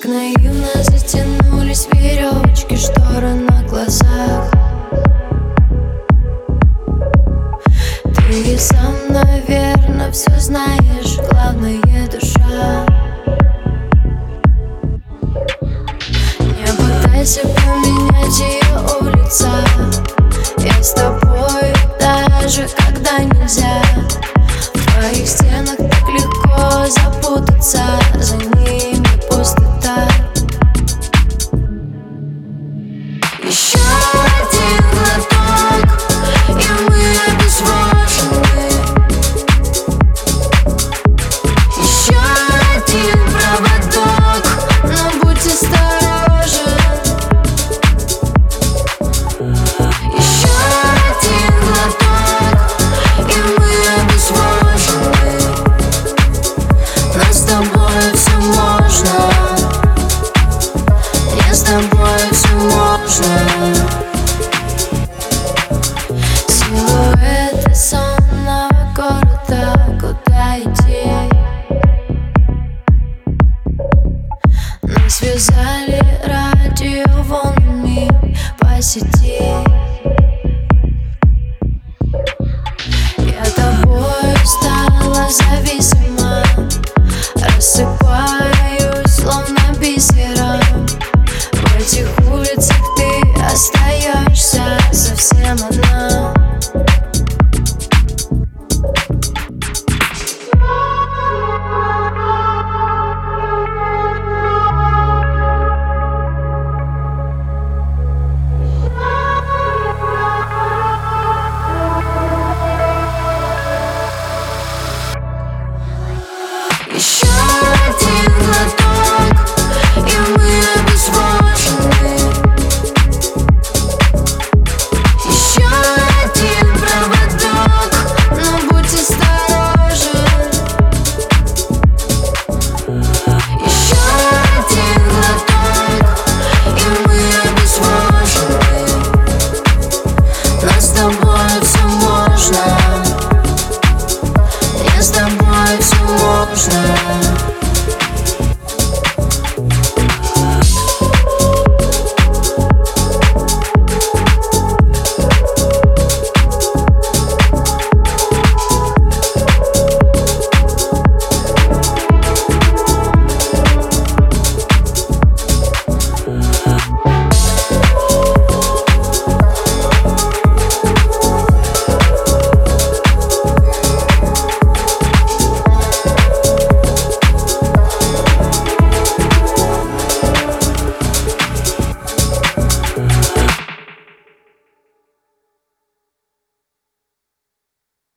наивно затянулись веревочки, шторы на глазах. Ты и сам, наверное, все знаешь, главное душа. Не пытайся поменять ее у лица. Я с тобой даже когда нельзя. В твоих стенах так легко запутаться, за ними пустота. Еще один глоток, и мы обезвожены. Еще один проводок, но будь осторожен. Еще один глоток, и мы обезвожены. Но с тобой все можно. Мне с тобой все можно. Силуэты сонного города, куда идти? Нас связали радиоволнами по сети. Я тобой стала зависимой.